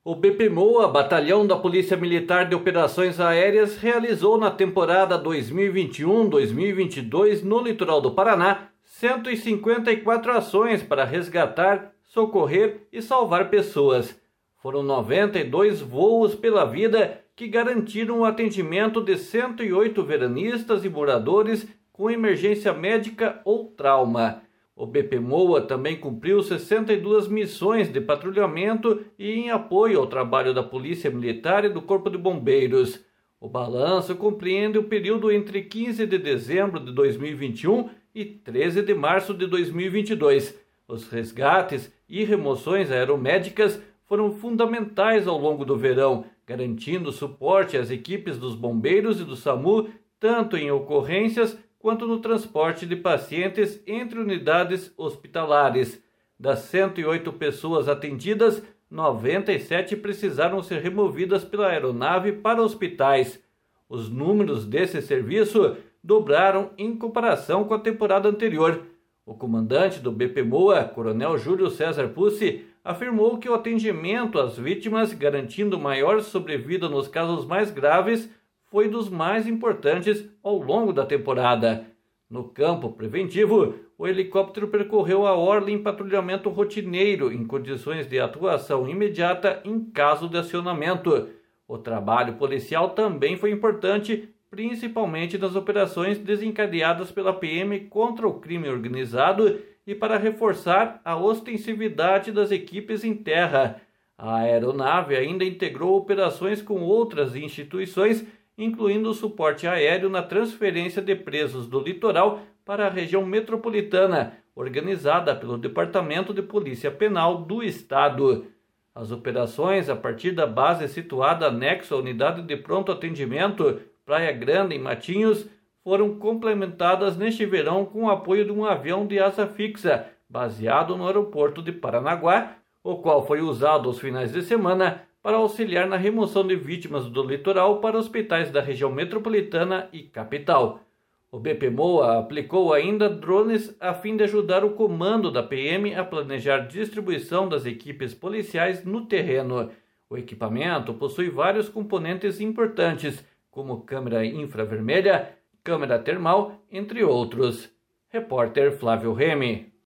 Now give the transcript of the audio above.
O BPMOA, Batalhão da Polícia Militar de Operações Aéreas, realizou na temporada 2021-2022 no litoral do Paraná 154 ações para resgatar, socorrer e salvar pessoas. Foram 92 voos pela vida que garantiram o atendimento de 108 veranistas e moradores com emergência médica ou trauma. O BPMOA também cumpriu 62 missões de patrulhamento e em apoio ao trabalho da Polícia Militar e do Corpo de Bombeiros. O balanço compreende o período entre 15 de dezembro de 2021 e 13 de março de 2022. Os resgates e remoções aeromédicas foram fundamentais ao longo do verão, garantindo suporte às equipes dos bombeiros e do SAMU, tanto em ocorrências quanto no transporte de pacientes entre unidades hospitalares. Das 108 pessoas atendidas, 97 precisaram ser removidas pela aeronave para hospitais. Os números desse serviço dobraram em comparação com a temporada anterior. O comandante do BPMOA, Coronel Júlio César Pucci, afirmou que o atendimento às vítimas, garantindo maior sobrevida nos casos mais graves, foi dos mais importantes ao longo da temporada. No campo preventivo, o helicóptero percorreu a orla em patrulhamento rotineiro em condições de atuação imediata em caso de acionamento. O trabalho policial também foi importante, principalmente nas operações desencadeadas pela PM contra o crime organizado e para reforçar a ostensividade das equipes em terra. A aeronave ainda integrou operações com outras instituições, incluindo o suporte aéreo na transferência de presos do litoral para a região metropolitana, organizada pelo Departamento de Polícia Penal do Estado. As operações, a partir da base situada anexo à unidade de pronto atendimento Praia Grande, em Matinhos, foram complementadas neste verão com o apoio de um avião de asa fixa, baseado no aeroporto de Paranaguá, o qual foi usado aos finais de semana para auxiliar na remoção de vítimas do litoral para hospitais da região metropolitana e capital. O BPMOA aplicou ainda drones a fim de ajudar o comando da PM a planejar distribuição das equipes policiais no terreno. O equipamento possui vários componentes importantes, como câmera infravermelha, câmera termal, entre outros. Repórter Flávio Remy.